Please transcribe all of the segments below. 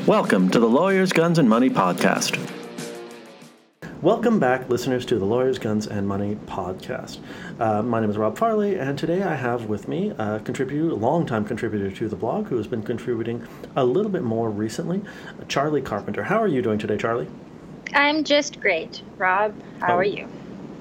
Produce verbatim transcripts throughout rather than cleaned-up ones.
Welcome to the Lawyers, Guns, and Money podcast. Welcome back, listeners, to the Lawyers, Guns, and Money podcast. Uh, my name is Rob Farley, and today I have with me a contributor, a longtime contributor to the blog, who has been contributing a little bit more recently, Charlie Carpenter. How are you doing today, Charlie? I'm just great. Rob, how oh. are you?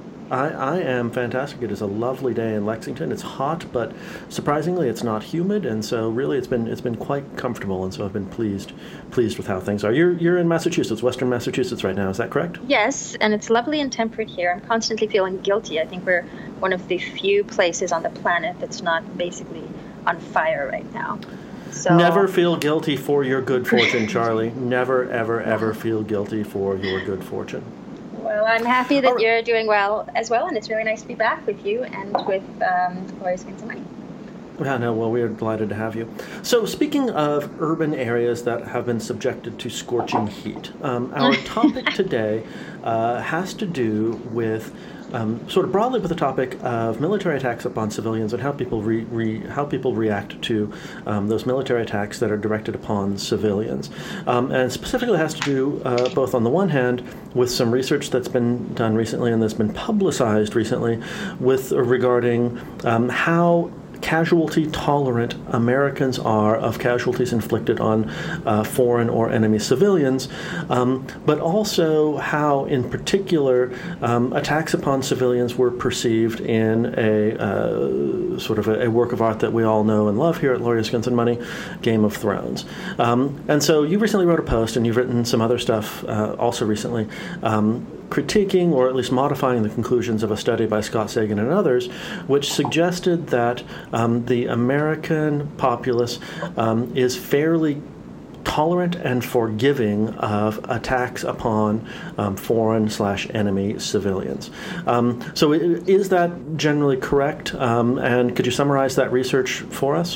I, I am fantastic. It is a lovely day in Lexington. It's hot, but surprisingly, it's not humid, and so really, it's been it's been quite comfortable. And so I've been pleased pleased with how things are. You're you're in Massachusetts, Western Massachusetts, right now. Is that correct? Yes, and it's lovely and temperate here. I'm constantly feeling guilty. I think we're one of the few places on the planet that's not basically on fire right now. So never feel guilty for your good fortune, Charlie. Never, ever, ever feel guilty for your good fortune. Well, I'm happy that right. you're doing well as well, and it's really nice to be back with you and with um, Lawyers, Guns, and Money. Yeah, no, well, we're delighted to have you. So, speaking of urban areas that have been subjected to scorching heat, um, our topic today uh, has to do with Um, sort of broadly with the topic of military attacks upon civilians and how people re, re, how people react to um, those military attacks that are directed upon civilians. Um, and specifically has to do uh, both on the one hand with some research that's been done recently and that's been publicized recently with uh, regarding um, how casualty-tolerant Americans are of casualties inflicted on uh, foreign or enemy civilians, um, but also how, in particular, um, attacks upon civilians were perceived in a uh, sort of a, a work of art that we all know and love here at Lawyers, Guns, and Money, Game of Thrones. Um, and so you recently wrote a post, and you've written some other stuff uh, also recently, um, critiquing or at least modifying the conclusions of a study by Scott Sagan and others, which suggested that um, the American populace um, is fairly tolerant and forgiving of attacks upon um, foreign slash enemy civilians. Um, so is that generally correct? Um, and could you summarize that research for us?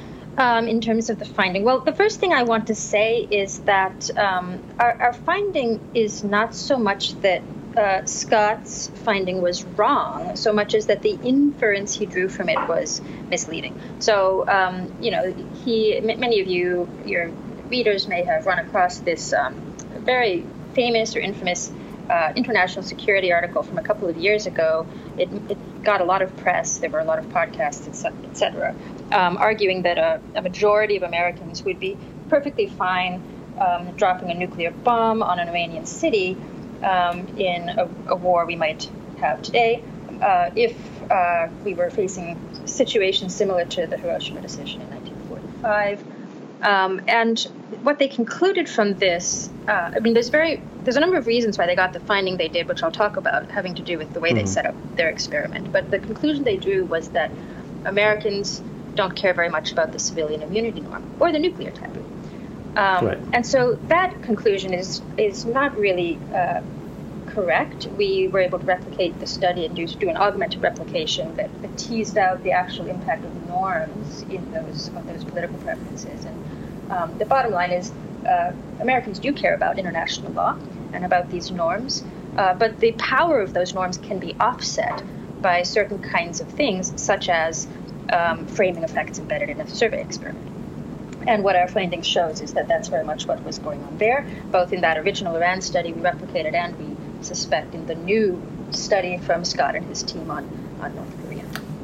Um, in terms of the finding? Well, the first thing I want to say is that um, our, our finding is not so much that uh, Scott's finding was wrong, so much as that the inference he drew from it was misleading. So, um, you know, he, m- many of you, your readers may have run across this um, very famous or infamous uh, international security article from a couple of years ago. It, it got a lot of press. There were a lot of podcasts, et cetera, um, arguing that a, a majority of Americans would be perfectly fine um, dropping a nuclear bomb on an Iranian city um, in a, a war we might have today uh, if uh, we were facing situations similar to the Hiroshima decision in nineteen forty-five. Um, and what they concluded from this, uh, I mean, there's very there's a number of reasons why they got the finding they did, which I'll talk about, having to do with the way mm-hmm. they set up their experiment. But the conclusion they drew was that Americans don't care very much about the civilian immunity norm or the nuclear taboo. Um, right. And so that conclusion is is not really uh, correct. We were able to replicate the study and do, do an augmented replication that, that teased out the actual impact of norms in those of those political preferences. And um, the bottom line is uh, Americans do care about international law and about these norms, uh, but the power of those norms can be offset by certain kinds of things, such as um, framing effects embedded in a survey experiment. And what our finding shows is that that's very much what was going on there, both in that original Iran study we replicated and we suspect in the new study from Scott and his team on, on North Korea.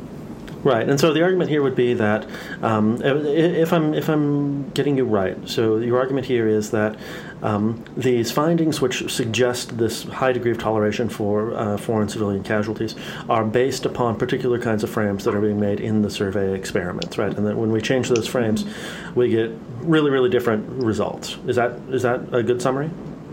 Right, and so the argument here would be that um, if I'm if I'm getting you right, so your argument here is that um, these findings, which suggest this high degree of toleration for uh, foreign civilian casualties, are based upon particular kinds of frames that are being made in the survey experiments, right? And that when we change those frames, we get really, really different results. Is that is that a good summary?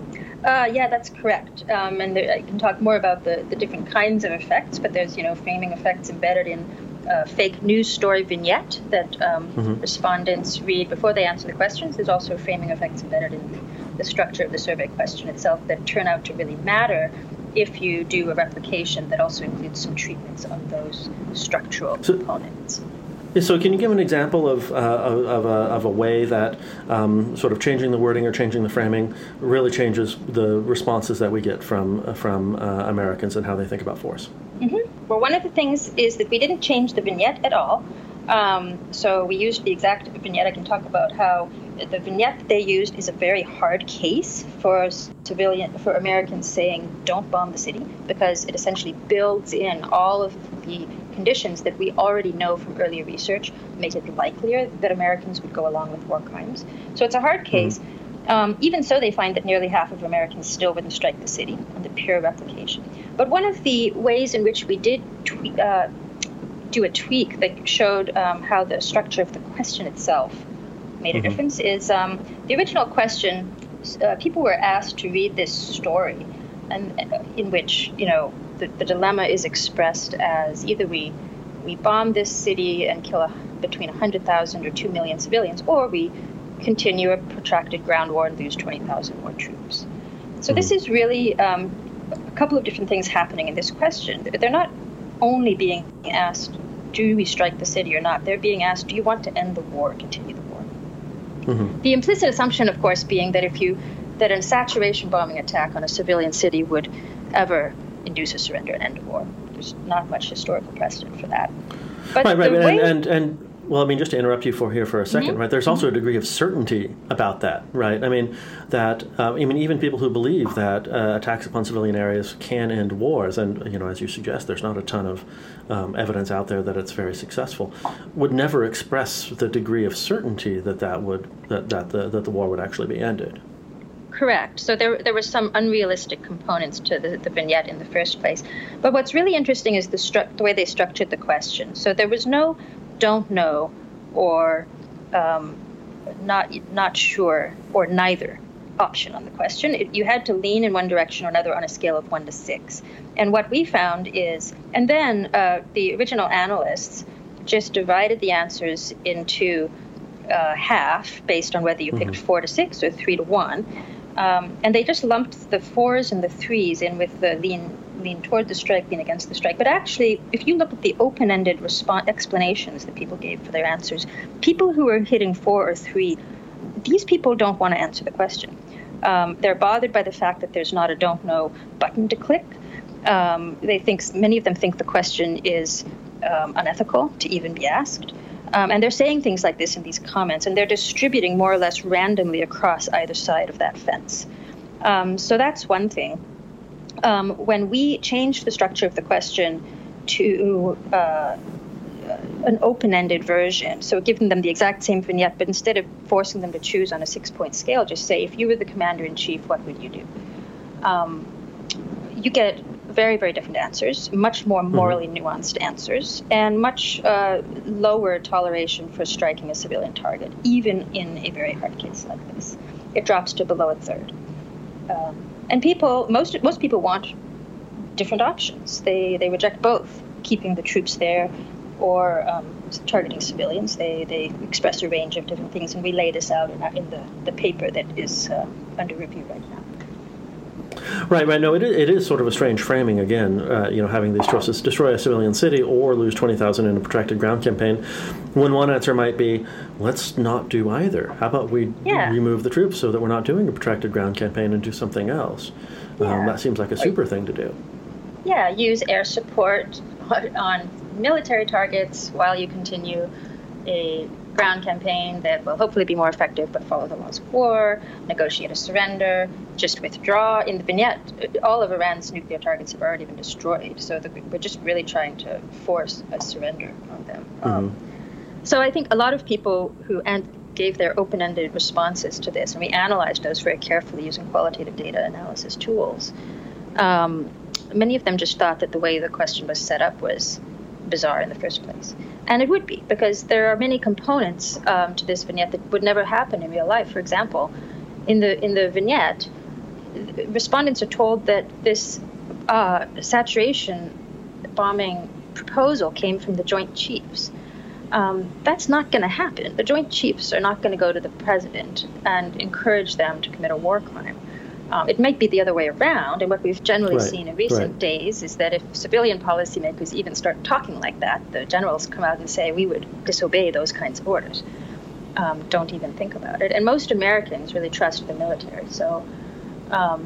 Uh, yeah, that's correct. Um, and there, I can talk more about the, the different kinds of effects, but there's, you know, framing effects embedded in a fake news story vignette that um, mm-hmm. respondents read before they answer the questions. There's also framing effects embedded in the, the structure of the survey question itself that turn out to really matter if you do a replication that also includes some treatments on those structural so, components. So can you give an example of uh, of, a, of a way that um, sort of changing the wording or changing the framing really changes the responses that we get from from uh, Americans and how they think about force? Mm-hmm. Well, one of the things is that we didn't change the vignette at all. Um, so we used the exact vignette. I can talk about how the vignette that they used is a very hard case for civilian, for Americans saying don't bomb the city, because it essentially builds in all of the conditions that we already know from earlier research, make it likelier that Americans would go along with war crimes. So it's a hard case. Mm-hmm. Um, even so, they find that nearly half of Americans still wouldn't strike the city on the pure replication. But one of the ways in which we did tweet, uh, do a tweak that showed um, how the structure of the question itself made a mm-hmm. difference is um, the original question, uh, people were asked to read this story, and uh, in which, you know, the, the dilemma is expressed as either we we bomb this city and kill a, between one hundred thousand or two million civilians, or we continue a protracted ground war and lose twenty thousand more troops. So mm-hmm. this is really um, a couple of different things happening in this question. They're not only being asked, do we strike the city or not? They're being asked, do you want to end the war or continue the war? Mm-hmm. The implicit assumption, of course, being that if you that a saturation bombing attack on a civilian city would ever induce a surrender and end a war. There's not much historical precedent for that. But right, right, and, way... and, and well, I mean, just to interrupt you for here for a second, mm-hmm. right? There's also a degree of certainty about that, right? I mean, that uh, I mean, even people who believe that uh, attacks upon civilian areas can end wars, and you know, as you suggest, there's not a ton of um, evidence out there that it's very successful, would never express the degree of certainty that that would that that the that the war would actually be ended. Correct. So there there were some unrealistic components to the, the vignette in the first place. But what's really interesting is the stru- the way they structured the question. So there was no don't know or um, not not sure or neither option on the question. It, you had to lean in one direction or another on a scale of one to six. And what we found is, and then uh, the original analysts just divided the answers into uh, half based on whether you picked mm-hmm. four to six or three to one. Um, and they just lumped the fours and the threes in with the lean lean toward the strike, lean against the strike. But actually, if you look at the open-ended response explanations that people gave for their answers, people who are hitting four or three, these people don't want to answer the question. Um, they're bothered by the fact that there's not a don't know button to click. Um, they think many of them think the question is um, unethical to even be asked. Um, and they're saying things like this in these comments, and they're distributing more or less randomly across either side of that fence. Um, so that's one thing. Um, when we changed the structure of the question to uh, an open-ended version, so giving them the exact same vignette, but instead of forcing them to choose on a six-point scale, just say, if you were the commander-in-chief, what would you do? Um, you get very, very different answers, much more morally mm-hmm. nuanced answers, and much uh, lower toleration for striking a civilian target, even in a very hard case like this. It drops to below a third. Um, and people, most most people want different options. They they reject both, keeping the troops there or um, targeting civilians. They they express a range of different things, and we lay this out in, our, in the, the paper that is uh, under review right now. Right, right. No, it is, it is sort of a strange framing, again, uh, you know, having these choices, destroy a civilian city or lose twenty thousand in a protracted ground campaign, when one answer might be, let's not do either. How about we yeah. remove the troops so that we're not doing a protracted ground campaign and do something else? Yeah. Um, that seems like a super thing to do. Yeah, use air support on military targets while you continue a ground campaign that will hopefully be more effective, but follow the laws of war, negotiate a surrender, just withdraw. In the vignette, all of Iran's nuclear targets have already been destroyed, so the, we're just really trying to force a surrender on them. Mm-hmm. Um, so I think a lot of people who and gave their open-ended responses to this, and we analyzed those very carefully using qualitative data analysis tools, um, many of them just thought that the way the question was set up was bizarre in the first place. And it would be, because there are many components um, to this vignette that would never happen in real life. For example, in the in the vignette, respondents are told that this uh, saturation bombing proposal came from the Joint Chiefs. Um, that's not going to happen. The Joint Chiefs are not going to go to the president and encourage them to commit a war crime. Um, it might be the other way around, and what we've generally right, seen in recent right. days is that if civilian policymakers even start talking like that, the generals come out and say, we would disobey those kinds of orders. Um, don't even think about it. And most Americans really trust the military. So, um,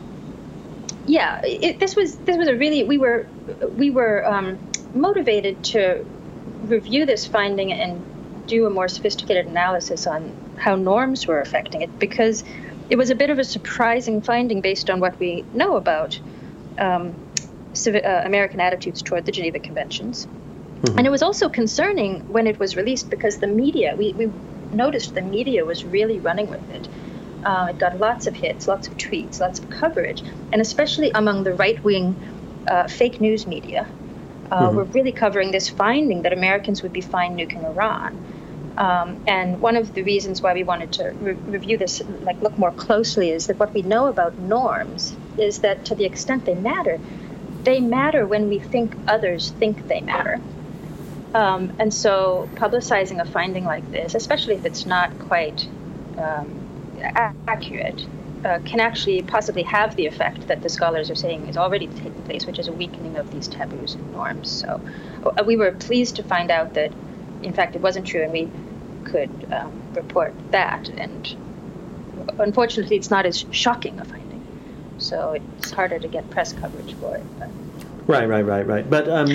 yeah, it, this was this was a really we were we were um, motivated to review this finding and do a more sophisticated analysis on how norms were affecting it, because it was a bit of a surprising finding based on what we know about um, civ- uh, American attitudes toward the Geneva Conventions. Mm-hmm. And it was also concerning when it was released because the media, we, we noticed the media was really running with it. Uh, it got lots of hits, lots of tweets, lots of coverage, and especially among the right-wing uh, fake news media. Uh, mm-hmm. We're really covering this finding that Americans would be fine nuking Iran. Um, and one of the reasons why we wanted to re- review this, like look more closely, is that what we know about norms is that to the extent they matter, they matter when we think others think they matter. Um, and so publicizing a finding like this, especially if it's not quite um, a- accurate, uh, can actually possibly have the effect that the scholars are saying is already taking place, which is a weakening of these taboos and norms. So uh, we were pleased to find out that, in fact, it wasn't true, and we could um, report that. And unfortunately, it's not as shocking a finding, so it's harder to get press coverage for it. But. Right, right, right, right. But um,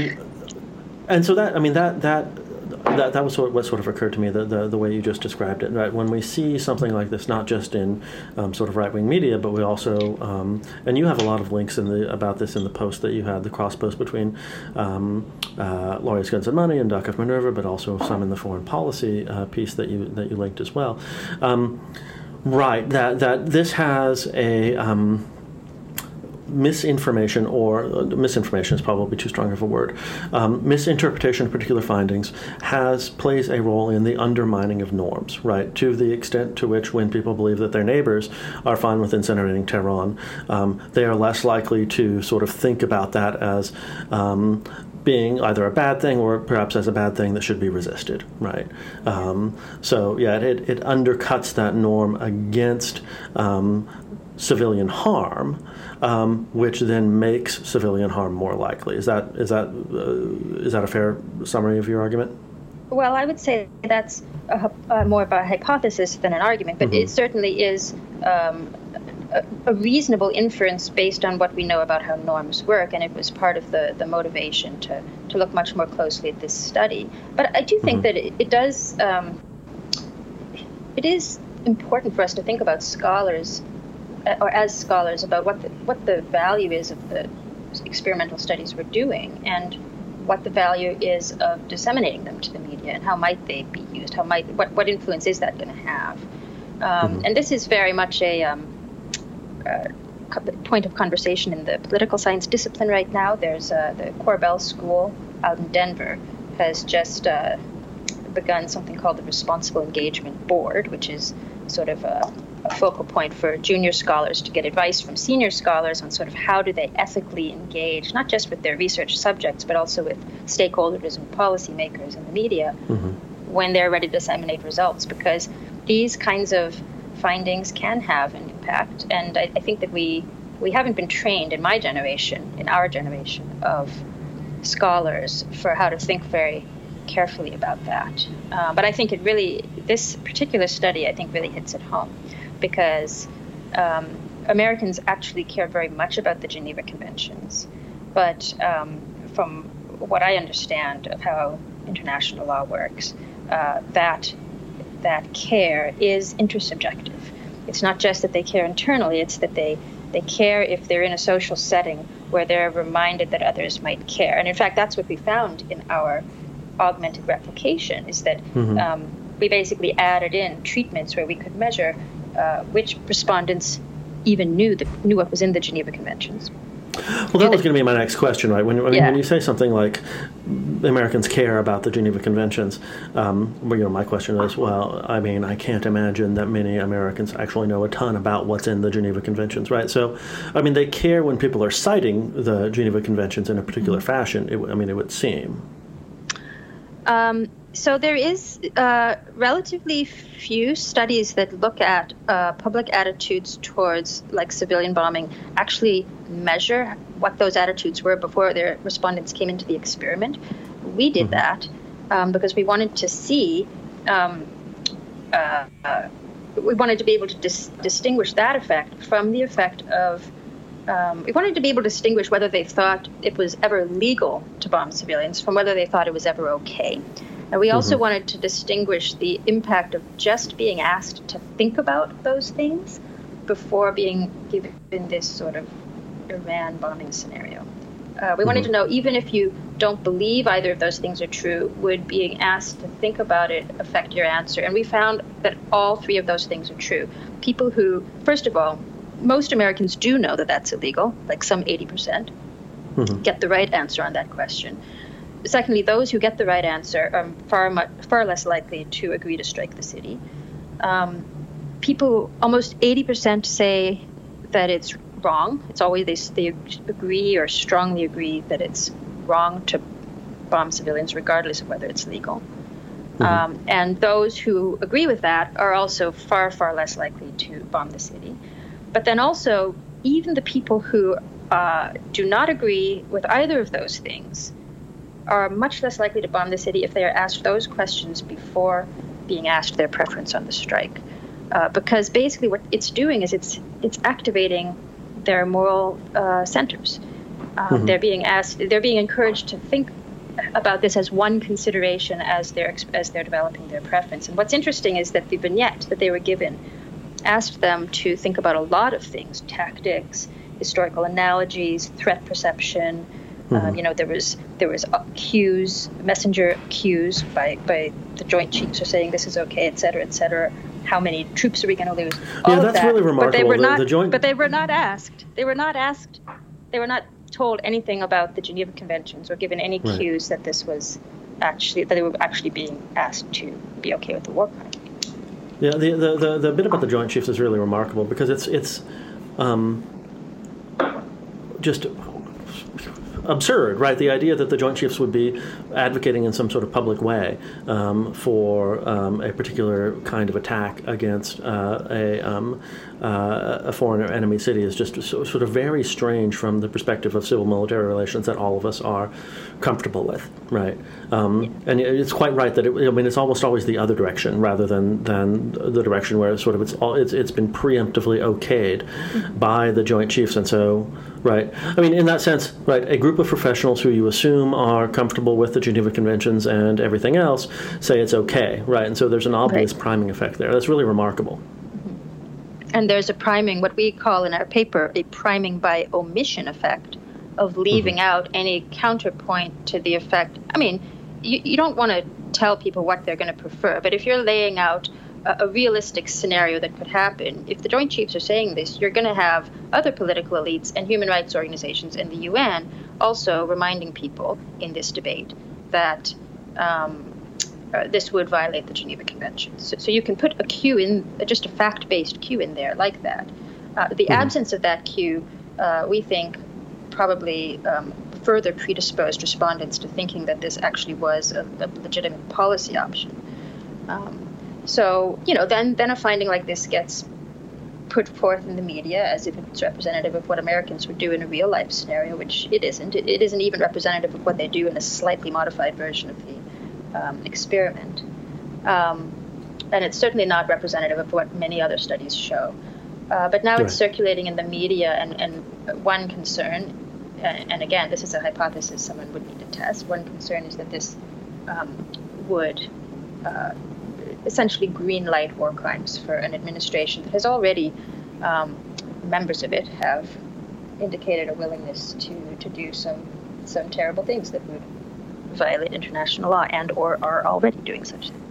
and so that I mean that that. That that was what, what sort of occurred to me, the, the the way you just described it. Right, when we see something like this, not just in um, sort of right wing media, but we also um, and you have a lot of links in the about this in the post that you had, the cross post between um, uh, Lawyers, Guns and Money and Doc of Minerva, but also some in the foreign policy uh, piece that you that you linked as well. Um, right, that that this has a um, misinformation, or uh, misinformation is probably too strong of a word, um, misinterpretation of particular findings has plays a role in the undermining of norms, right? To the extent to which when people believe that their neighbors are fine with incinerating Tehran, um, they are less likely to sort of think about that as um, being either a bad thing or perhaps as a bad thing that should be resisted, right? Um, so yeah, it, it undercuts that norm against um, civilian harm, um, which then makes civilian harm more likely. Is that is that uh, is that a fair summary of your argument? Well, I would say that's a, a more of a hypothesis than an argument, but mm-hmm. it certainly is um, a, a reasonable inference based on what we know about how norms work, and it was part of the, the motivation to, to look much more closely at this study. But I do think mm-hmm. that it, it does, um, it is important for us to think about scholars, or as scholars, about what the, what the value is of the experimental studies we're doing, and what the value is of disseminating them to the media, and how might they be used, how might what, what influence is that going to have. Um, mm-hmm. And this is very much a um, uh, point of conversation in the political science discipline right now. There's uh, the Corbell School out in Denver has just uh, begun something called the Responsible Engagement Board, which is sort of a, a focal point for junior scholars to get advice from senior scholars on sort of how do they ethically engage, not just with their research subjects, but also with stakeholders and policymakers and the media mm-hmm. when they're ready to disseminate results, because these kinds of findings can have an impact. And I, I think that we, we haven't been trained in my generation, in our generation of scholars, for how to think very carefully about that. Uh, but I think it really, this particular study, I think really hits it home, because um, Americans actually care very much about the Geneva Conventions. But um, from what I understand of how international law works, uh, that that care is intersubjective. It's not just that they care internally, it's that they, they care if they're in a social setting where they're reminded that others might care. And in fact, that's what we found in our augmented replication, is that mm-hmm. um, we basically added in treatments where we could measure uh, which respondents even knew the, knew what was in the Geneva Conventions. Well, that was going to be my next question, right? When, I mean, yeah. when you say something like Americans care about the Geneva Conventions, um, well, you know, my question is, well, I mean, I can't imagine that many Americans actually know a ton about what's in the Geneva Conventions, right? So, I mean, they care when people are citing the Geneva Conventions in a particular mm-hmm. fashion, it, I mean, it would seem. Um, so there is uh, relatively few studies that look at uh, public attitudes towards, like, civilian bombing, actually measure what those attitudes were before their respondents came into the experiment. We did mm-hmm. that um, because we wanted to see, um, uh, uh, we wanted to be able to dis- distinguish that effect from the effect of um, we wanted to be able to distinguish whether they thought it was ever legal to bomb civilians from whether they thought it was ever okay. And we also mm-hmm. wanted to distinguish the impact of just being asked to think about those things before being given this sort of Iran bombing scenario. Uh, we mm-hmm. wanted to know, even if you don't believe either of those things are true, would being asked to think about it affect your answer? And we found that all three of those things are true. People who, first of all, most Americans do know that that's illegal, like some eighty percent, mm-hmm. get the right answer on that question. Secondly, those who get the right answer are far much, far less likely to agree to strike the city. Um, people, almost eighty percent say that it's wrong. It's always they, they agree or strongly agree that it's wrong to bomb civilians, regardless of whether it's legal. Mm-hmm. Um, and those who agree with that are also far, far less likely to bomb the city. But then also, even the people who uh, do not agree with either of those things are much less likely to bomb the city if they are asked those questions before being asked their preference on the strike. Uh, because basically what it's doing is it's it's activating their moral uh, centers. Um, mm-hmm. They're being asked, they're being encouraged to think about this as one consideration as they're as they're developing their preference. And what's interesting is that the vignette that they were given asked them to think about a lot of things: tactics, historical analogies, threat perception. Mm-hmm. Um, you know, there was there was cues, messenger cues by by the Joint Chiefs are saying this is okay, et cetera, et cetera. How many troops are we going to lose? All yeah, that's of that. really remarkable. But they were the, not. The joint... But they were not asked. They were not asked. They were not told anything about the Geneva Conventions or given any right. cues that this was actually that they were actually being asked to be okay with the war crime. Yeah, the the the, the bit about the Joint Chiefs is really remarkable because it's it's um, just absurd, right? The idea that the Joint Chiefs would be advocating in some sort of public way um, for um, a particular kind of attack against uh, a um, uh, a foreign or enemy city is just so, sort of very strange from the perspective of civil-military relations that all of us are comfortable with, right? Um, yeah. And it's quite right that it, I mean it's almost always the other direction rather than, than the direction where it's sort of it's all it's it's been preemptively okayed mm-hmm. by the Joint Chiefs, and so. Right. I mean, in that sense, right, a group of professionals who you assume are comfortable with the Geneva Conventions and everything else say it's okay, right? And so there's an obvious right. priming effect there. That's really remarkable. Mm-hmm. And there's a priming, what we call in our paper, a priming by omission effect of leaving mm-hmm. out any counterpoint to the effect. I mean, you, you don't want to tell people what they're going to prefer, but if you're laying out a realistic scenario that could happen. If the Joint Chiefs are saying this, you're going to have other political elites and human rights organizations and the U N also reminding people in this debate that um, uh, this would violate the Geneva Conventions. So, so you can put a cue in, just a fact-based cue in there like that. Uh, the mm-hmm. absence of that cue, uh, we think, probably um, further predisposed respondents to thinking that this actually was a, a legitimate policy option. Um, So, you know, then, then a finding like this gets put forth in the media as if it's representative of what Americans would do in a real-life scenario, which it isn't. It, it isn't even representative of what they do in a slightly modified version of the um, experiment. Um, and it's certainly not representative of what many other studies show. Uh, but now right. it's circulating in the media, and, and one concern, and, and again, this is a hypothesis someone would need to test, one concern is that this um, would... Uh, essentially green light war crimes for an administration that has already, um, members of it have indicated a willingness to, to do some some terrible things that would violate international law and or are already doing such things.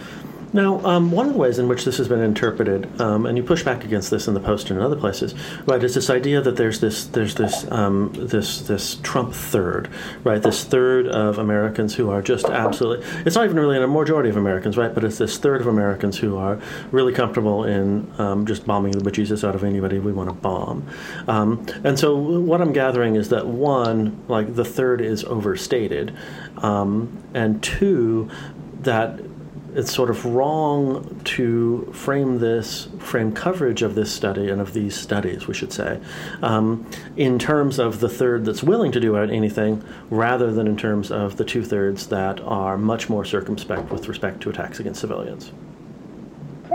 Now, um, one of the ways in which this has been interpreted, um, and you push back against this in the Post and in other places, right, is this idea that there's this there's this um, this this Trump third, right, this third of Americans who are just absolutely, it's not even really a majority of Americans, right, but it's this third of Americans who are really comfortable in um, just bombing the bejesus out of anybody we want to bomb. Um, and so what I'm gathering is that, one, like the third is overstated, um, and two, that it's sort of wrong to frame this, frame coverage of this study and of these studies, we should say, um, in terms of the third that's willing to do anything rather than in terms of the two-thirds that are much more circumspect with respect to attacks against civilians. Correct.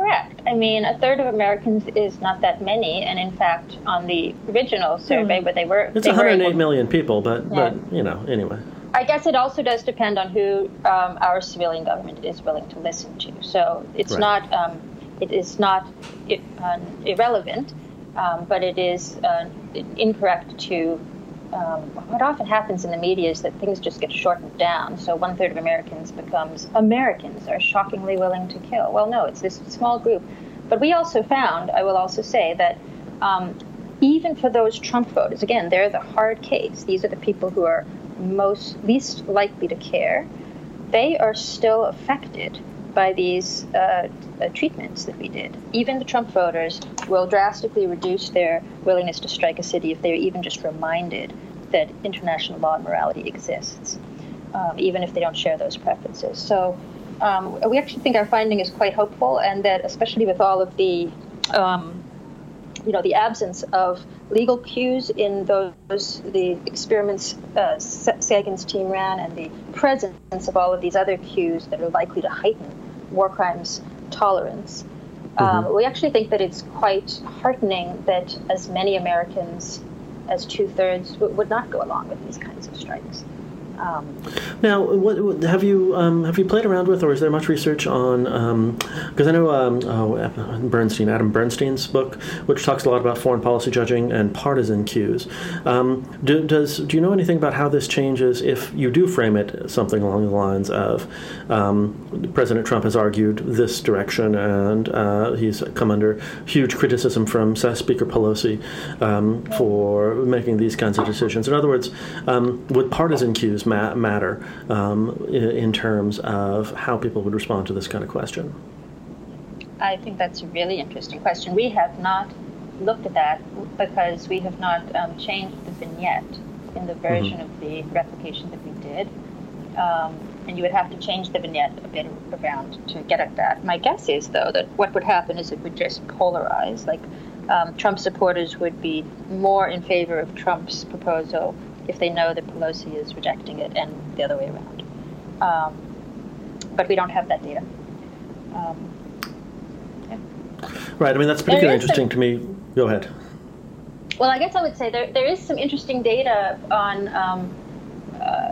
I mean, a third of Americans is not that many, and in fact, on the original survey, where they were, it's they one hundred eight were million people, but yeah. but you know, anyway. I guess it also does depend on who um, our civilian government is willing to listen to. So it's right. not um, it is not uh, irrelevant, um, but it is uh, incorrect to. Um, what often happens in the media is that things just get shortened down. So one third of Americans becomes Americans are shockingly willing to kill. Well, no, it's this small group. But we also found, I will also say, that um, even for those Trump voters, again, they're the hard case. These are the people who are most least likely to care. They are still affected by these uh, uh, treatments that we did. Even the Trump voters will drastically reduce their willingness to strike a city if they're even just reminded that international law and morality exists, um, even if they don't share those preferences. So um, we actually think our finding is quite hopeful, and that especially with all of the, um, you know, the absence of legal cues in those, the experiments uh, Sagan's team ran, and the presence of all of these other cues that are likely to heighten war crimes tolerance. Mm-hmm. Um, we actually think that it's quite heartening that as many Americans as two-thirds w- would not go along with these kinds of strikes. Um, now, what, what, have you um, have you played around with, or is there much research on? Because um, I know um, oh, Bernstein, Adam Bernstein's book, which talks a lot about foreign policy judging and partisan cues. Um, do, does do you know anything about how this changes if you do frame it something along the lines of um, President Trump has argued this direction, and uh, he's come under huge criticism from Speaker Pelosi um, for making these kinds of decisions? In other words, um, would partisan cues ma- matter um, in, in terms of how people would respond to this kind of question? I think that's a really interesting question. We have not looked at that because we have not um, changed the vignette in the version mm-hmm. of the replication that we did. Um, and you would have to change the vignette a bit around to get at that. My guess is, though, that what would happen is it would just polarize. Like um, Trump supporters would be more in favor of Trump's proposal if they know that Pelosi is rejecting it, and the other way around. Um, but we don't have that data. Um, yeah. Right. I mean, that's particularly interesting some, to me. Go ahead. Well, I guess I would say there there is some interesting data on um, uh,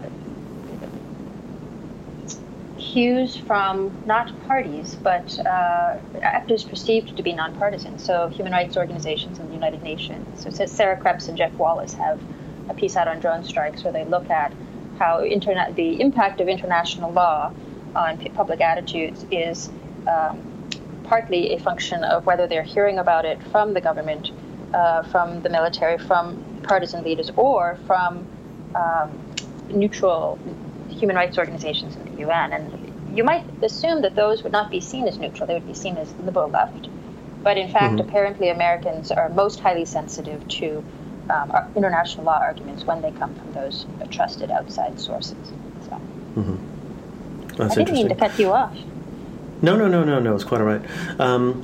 cues from not parties, but uh, actors perceived to be nonpartisan. So human rights organizations in the United Nations. So it says Sarah Krebs and Jeff Wallace have a piece out on drone strikes where they look at how internet, the impact of international law on public attitudes is um, partly a function of whether they're hearing about it from the government, uh, from the military, from partisan leaders, or from um, neutral human rights organizations in the U N. And you might assume that those would not be seen as neutral; they would be seen as liberal left. But in fact, mm-hmm. apparently Americans are most highly sensitive to Um, international law arguments when they come from those trusted outside sources. So. Mm-hmm. That's I didn't mean to cut you off. No, no, no, no, no. It's quite all right. Um,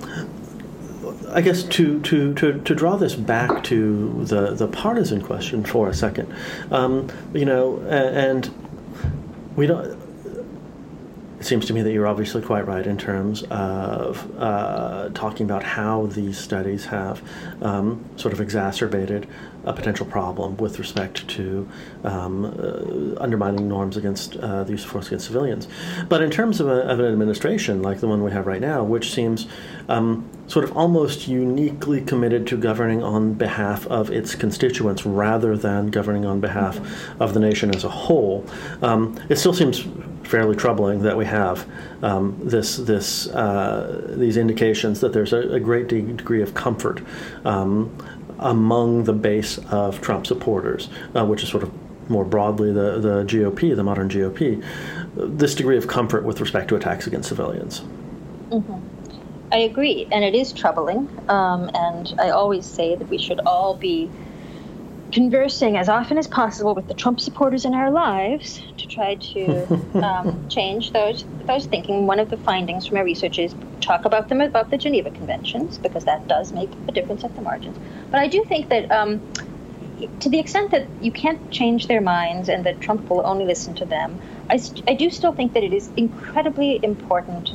I guess to, to, to, to draw this back to the, the partisan question for a second, um, you know, and we don't. It seems to me that you're obviously quite right in terms of uh, talking about how these studies have um, sort of exacerbated a potential problem with respect to um, uh, undermining norms against uh, the use of force against civilians. But in terms of, a, of an administration like the one we have right now, which seems um, sort of almost uniquely committed to governing on behalf of its constituents rather than governing on behalf of the nation as a whole, um, it still seems fairly troubling that we have um, this this uh, these indications that there's a, a great degree of comfort um, among the base of Trump supporters, uh, which is sort of more broadly the, the G O P, the modern G O P, this degree of comfort with respect to attacks against civilians. Mm-hmm. I agree, and it is troubling, um, and I always say that we should all be conversing as often as possible with the Trump supporters in our lives to try to um, change those those thinking. One of the findings from our research is talk about them about the Geneva Conventions, because that does make a difference at the margins. But I do think that um, to the extent that you can't change their minds and that Trump will only listen to them, I, st- I do still think that it is incredibly important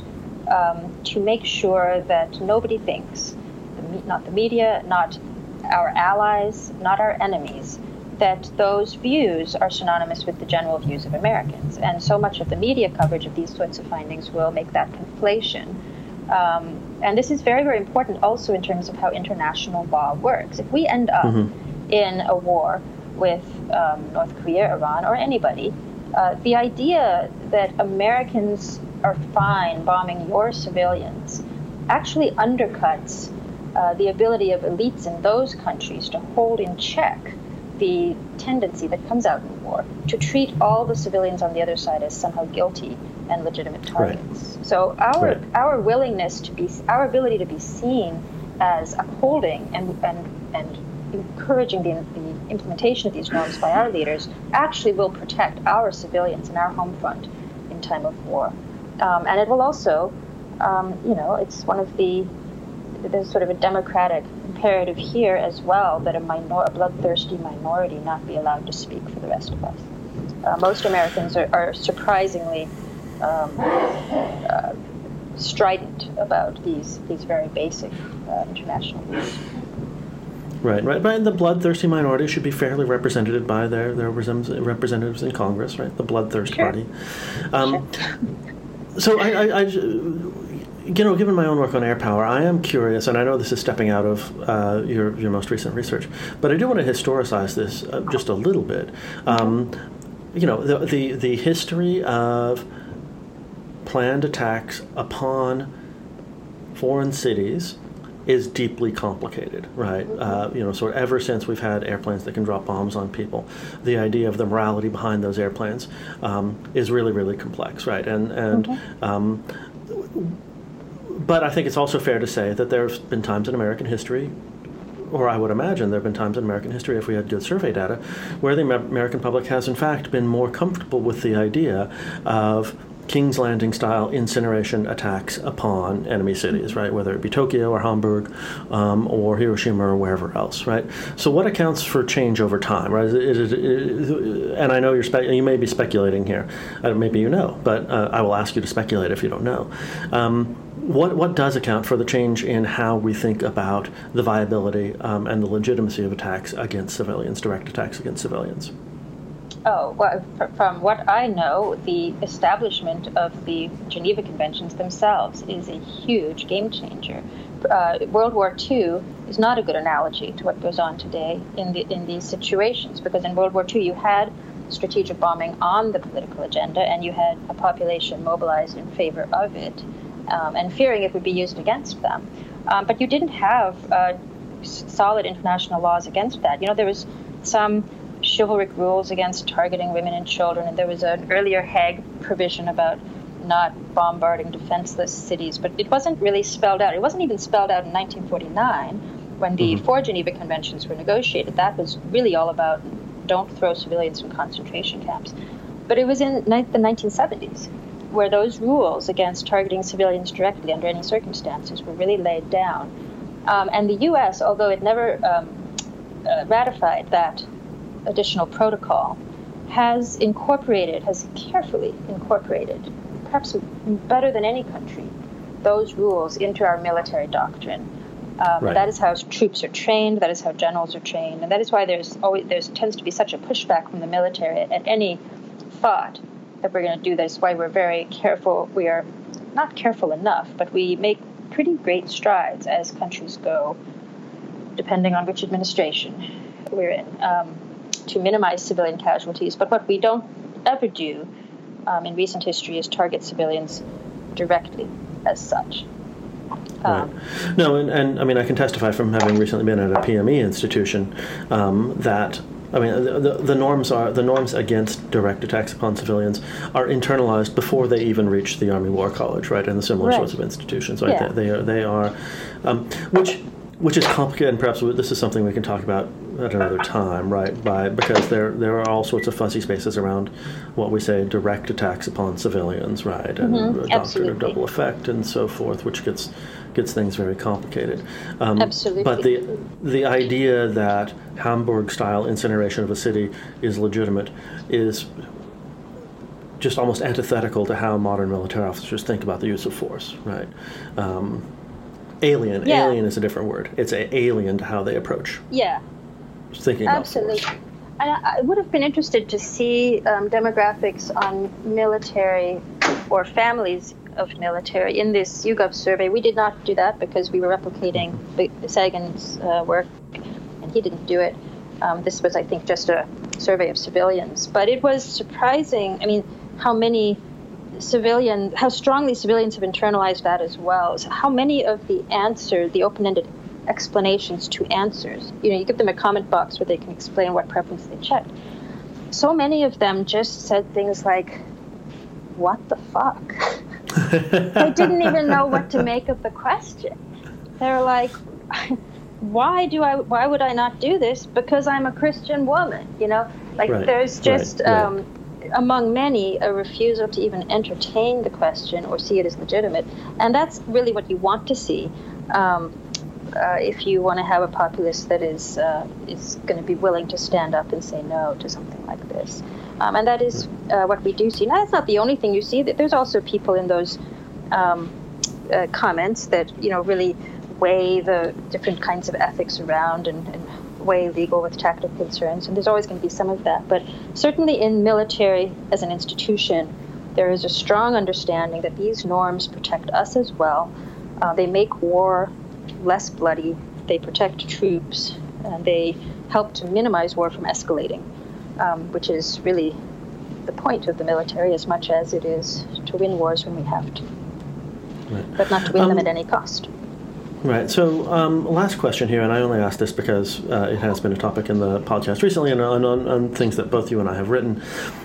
um, to make sure that nobody thinks, not the media, not our allies, not our enemies, that those views are synonymous with the general views of Americans. And so much of the media coverage of these sorts of findings will make that conflation. Um, and this is very, very important also in terms of how international law works. If we end up mm-hmm. in a war with um, North Korea, Iran, or anybody, uh, the idea that Americans are fine bombing your civilians actually undercuts uh, the ability of elites in those countries to hold in check the tendency that comes out in war to treat all the civilians on the other side as somehow guilty and legitimate targets. Right. So our right. our willingness to be, our ability to be seen as upholding and and and encouraging the, the implementation of these norms by our leaders actually will protect our civilians and our home front in time of war. Um, and it will also, um, you know, it's one of the, there's sort of a democratic imperative here as well that a, minor, a bloodthirsty minority not be allowed to speak for the rest of us. Uh, most Americans are, are surprisingly um, uh, strident about these these very basic uh, international rules. Right, right. But the bloodthirsty minority should be fairly represented by their, their representatives in Congress, right? The bloodthirst sure. party. Um, sure. So I, I, I, you know, given my own work on air power, I am curious, and I know this is stepping out of uh, your your most recent research, but I do want to historicize this uh, just a little bit. Um, you know, the, the the history of planned attacks upon foreign cities is deeply complicated, right? Uh, you know, sort of ever since we've had airplanes that can drop bombs on people, the idea of the morality behind those airplanes um, is really, really complex, right? And and mm-hmm. um, but I think it's also fair to say that there's been times in American history, or I would imagine there have been times in American history, if we had good survey data, where the American public has in fact been more comfortable with the idea of King's Landing-style incineration attacks upon enemy cities, right? Whether it be Tokyo or Hamburg um, or Hiroshima or wherever else, right? So what accounts for change over time, right? Is it, is it, is it, and I know you're spe- you may be speculating here. Uh, maybe you know, but uh, I will ask you to speculate if you don't know. Um, what what does account for the change in how we think about the viability um, and the legitimacy of attacks against civilians, direct attacks against civilians? Oh, well, from what I know, the establishment of the Geneva Conventions themselves is a huge game changer. Uh, World War Two is not a good analogy to what goes on today in the in these situations, because in World War Two you had strategic bombing on the political agenda, and you had a population mobilized in favor of it um, and fearing it would be used against them. Um, but you didn't have uh, solid international laws against that. You know, there was some chivalric rules against targeting women and children, and there was an earlier Hague provision about not bombarding defenseless cities, but it wasn't really spelled out. It wasn't even spelled out in nineteen forty-nine when the mm-hmm. four Geneva Conventions were negotiated. That was really all about don't throw civilians in concentration camps. But it was in the nineteen seventies where those rules against targeting civilians directly under any circumstances were really laid down. Um, and the U S, although it never um, uh, ratified that additional protocol, has incorporated, has carefully incorporated, perhaps better than any country, those rules into our military doctrine. Um, right. That is how troops are trained. That is how generals are trained, and that is why there's always there tends to be such a pushback from the military at, at any thought that we're going to do this. Why we're very careful. We are not careful enough, but we make pretty great strides as countries go, depending on which administration we're in. Um, to minimize civilian casualties, but what we don't ever do um, in recent history is target civilians directly as such. Um, right. No, and, and I mean, I can testify from having recently been at a P M E institution um, that I mean, the, the, the norms are the norms against direct attacks upon civilians are internalized before they even reach the Army War College, right, and the similar right. sorts of institutions. Right, yeah. they, they are they are, um, which. Which is complicated, and perhaps this is something we can talk about at another time, right? By because there there are all sorts of fuzzy spaces around what we say direct attacks upon civilians, right? And mm-hmm. the doctrine of double effect and so forth, which gets gets things very complicated. Um, Absolutely. But the the idea that Hamburg-style incineration of a city is legitimate is just almost antithetical to how modern military officers think about the use of force, right? Um, alien, yeah. alien is a different word. It's a alien to how they approach. Yeah, thinking about absolutely. force. And I would have been interested to see um, demographics on military or families of military in this YouGov survey. We did not do that because we were replicating Sagan's uh, work, and he didn't do it. Um, this was, I think, just a survey of civilians. But it was surprising, I mean, how many civilians, how strongly civilians have internalized that as well. So how many of the answers, the open-ended explanations to answers, you know, you give them a comment box where they can explain what preference they checked. So many of them just said things like, what the fuck? They didn't even know what to make of the question. They're like, why do I, why would I not do this? Because I'm a Christian woman, you know? Like right. there's just, right. um, right. among many, a refusal to even entertain the question or see it as legitimate. And that's really what you want to see. Um, Uh, if you want to have a populace that is uh, is going to be willing to stand up and say no to something like this. Um, and that is uh, what we do see. Now, that's not the only thing you see. There's also people in those um, uh, comments that, you know, really weigh the different kinds of ethics around and, and weigh legal with tactical concerns. And there's always going to be some of that. But certainly in military as an institution, there is a strong understanding that these norms protect us as well. Uh, they make war less bloody, they protect troops, and they help to minimize war from escalating, um, which is really the point of the military as much as it is to win wars when we have to, right. but not to win um, them at any cost. Right. So um, last question here, and I only ask this because uh, it has been a topic in the podcast recently and on, on, on things that both you and I have written.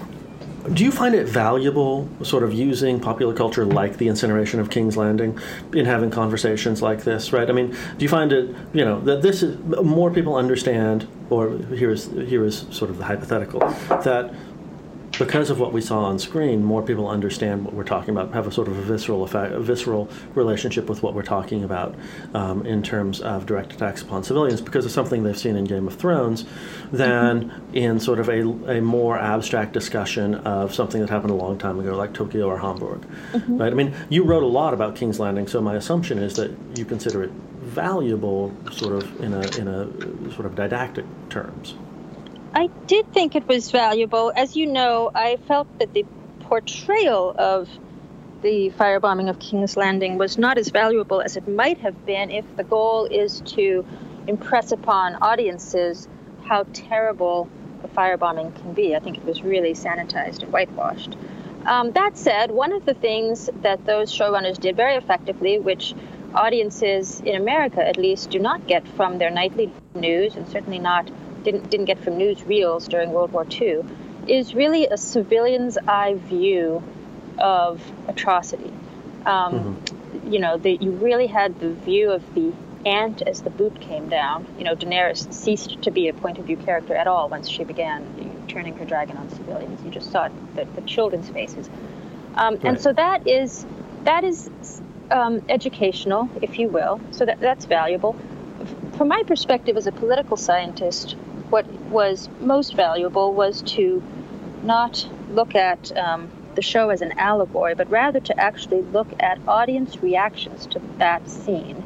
Do you find it valuable sort of using popular culture like the incineration of King's Landing in having conversations like this, right? I mean, do you find it, you know, that this is, more people understand, or here is, here is sort of the hypothetical, that because of what we saw on screen, more people understand what we're talking about, have a sort of a visceral effect, a visceral relationship with what we're talking about um, in terms of direct attacks upon civilians because of something they've seen in Game of Thrones than mm-hmm. in sort of a, a more abstract discussion of something that happened a long time ago, like Tokyo or Hamburg. Mm-hmm. Right? I mean, you wrote a lot about King's Landing, so my assumption is that you consider it valuable sort of in a in a sort of didactic terms. I did think it was valuable. As you know, I felt that the portrayal of the firebombing of King's Landing was not as valuable as it might have been if the goal is to impress upon audiences how terrible a firebombing can be. I think it was really sanitized and whitewashed. Um, that said, one of the things that those showrunners did very effectively, which audiences in America at least do not get from their nightly news, and certainly not didn't didn't get from newsreels during World War Two, is really a civilian's eye view of atrocity. Um, mm-hmm. You know, the, you really had the view of the ant as the boot came down. You know, Daenerys ceased to be a point of view character at all once she began turning her dragon on civilians. You just saw the, the children's faces, um, right. and so that is that is um, educational, if you will. So that that's valuable. From my perspective as a political scientist, what was most valuable was to not look at um, the show as an allegory, but rather to actually look at audience reactions to that scene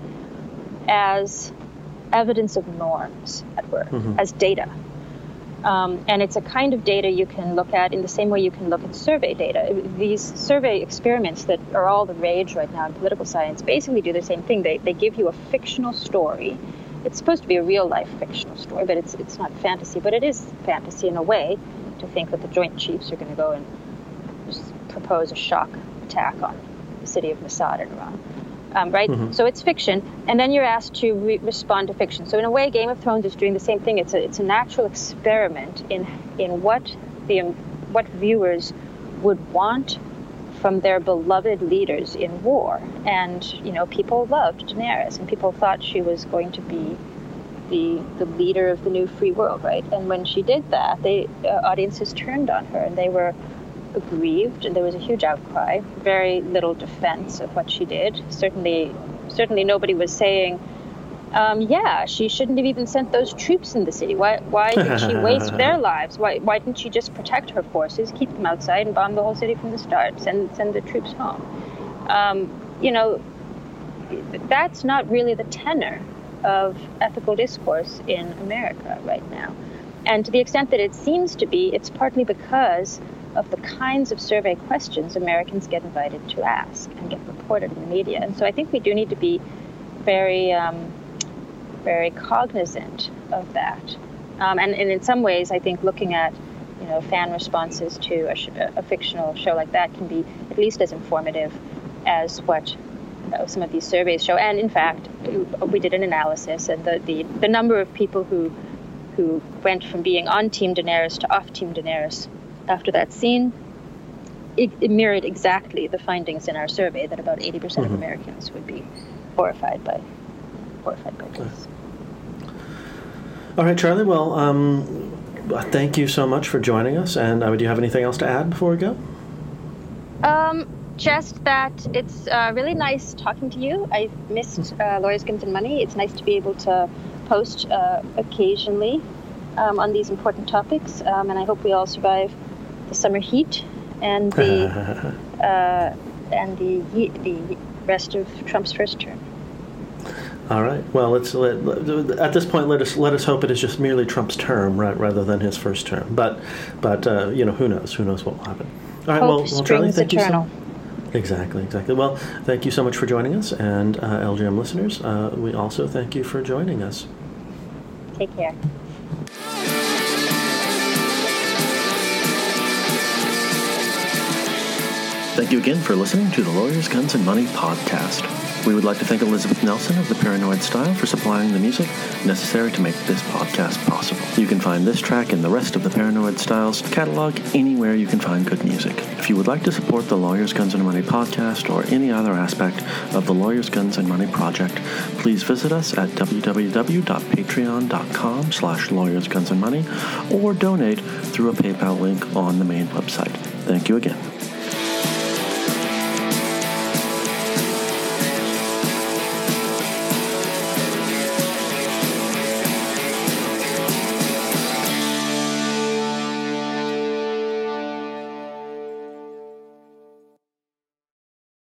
as evidence of norms at work, mm-hmm. as data. Um, and it's a kind of data you can look at in the same way you can look at survey data. These survey experiments that are all the rage right now in political science basically do the same thing. They, they give you a fictional story. It's supposed to be a real-life fictional story, but it's it's not fantasy. But it is fantasy in a way to think that the Joint Chiefs are going to go and just propose a shock attack on the city of Mossad in Iran, um, right? Mm-hmm. So it's fiction, and then you're asked to re- respond to fiction. So in a way, Game of Thrones is doing the same thing. It's a it's a natural experiment in in what the um, what viewers would want from their beloved leaders in war. And, you know, people loved Daenerys, and people thought she was going to be the the leader of the new free world, right? And when she did that, they uh, audiences turned on her, and they were aggrieved, and there was a huge outcry, very little defense of what she did. Certainly, certainly nobody was saying, Um, yeah, she shouldn't have even sent those troops in the city. Why Why did she waste their lives? Why Why didn't she just protect her forces, keep them outside, and bomb the whole city from the start? Send send the troops home. Um, you know, that's not really the tenor of ethical discourse in America right now. And to the extent that it seems to be, it's partly because of the kinds of survey questions Americans get invited to ask and get reported in the media. And so I think we do need to be very, um, very cognizant of that. Um, and, and in some ways, I think looking at, you know, fan responses to a, sh- a fictional show like that can be at least as informative as what you know, some of these surveys show. And in fact, we did an analysis, and the, the, the number of people who who went from being on Team Daenerys to off Team Daenerys after that scene, it, it mirrored exactly the findings in our survey that about eighty percent mm-hmm. of Americans would be horrified by horrified by this. All right, Charlie. Well, um, thank you so much for joining us. And uh, do you have anything else to add before we go? Um, just that it's uh, really nice talking to you. I missed uh, Lawyers, Guns, and Money. It's nice to be able to post uh, occasionally um, on these important topics, um, and I hope we all survive the summer heat and the uh, and the the rest of Trump's first term. All right. Well, let's let, at this point let us let us hope it is just merely Trump's term, right, rather than his first term. But but uh, you know, who knows? Who knows what will happen? All right. Hope well, well, Charlie, thank eternal. you so Exactly, exactly. Well, thank you so much for joining us, and uh, L G M listeners, uh, we also thank you for joining us. Take care. Thank you again for listening to the Lawyers, Guns, and Money podcast. We would like to thank Elizabeth Nelson of the Paranoid Style for supplying the music necessary to make this podcast possible. You can find this track and the rest of the Paranoid Styles catalog anywhere you can find good music. If you would like to support the Lawyers, Guns, and Money podcast or any other aspect of the Lawyers, Guns, and Money project, please visit us at www.patreon.com slash Lawyers, Guns, and Money or donate through a PayPal link on the main website. Thank you again.